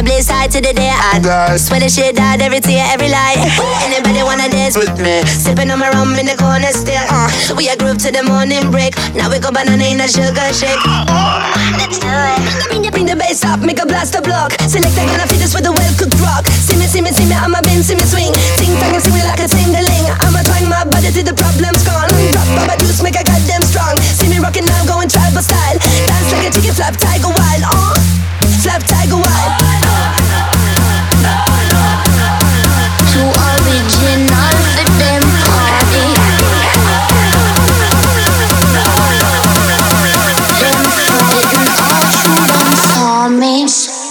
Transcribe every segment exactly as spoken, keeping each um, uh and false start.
I'ma blaze high to the day I die. Swear the shit out every tear, every lie. Anybody wanna dance with me? Sipping on my rum in the corner still. Uh, we a group to the morning break. Now we go banana in a sugar shake. Let's do it. Bring the, bring the bass up, make a blast the block. Select a gonna feed us with a well-cooked rock. See me, see me, see me, I'm a bin, see me swing. Ting tang and see me like a tingling. I'ma twang my body till the problem's gone. Drop rubber juice, make a goddamn strong. See me rocking now, going tribal style. Dance like a chicken, flap tiger wild. Uh, flap tiger wild. Too original for them party. Them frighten all through them saw me.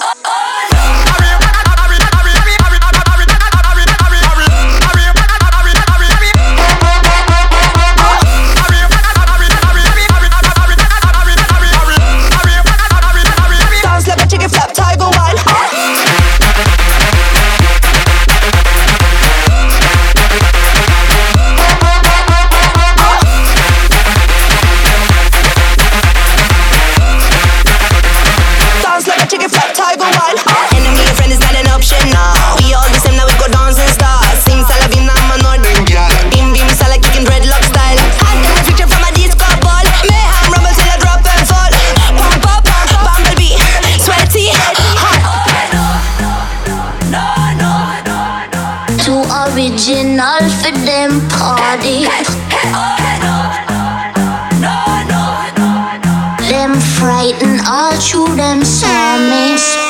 Original for them party. Them frighten all through them saw me.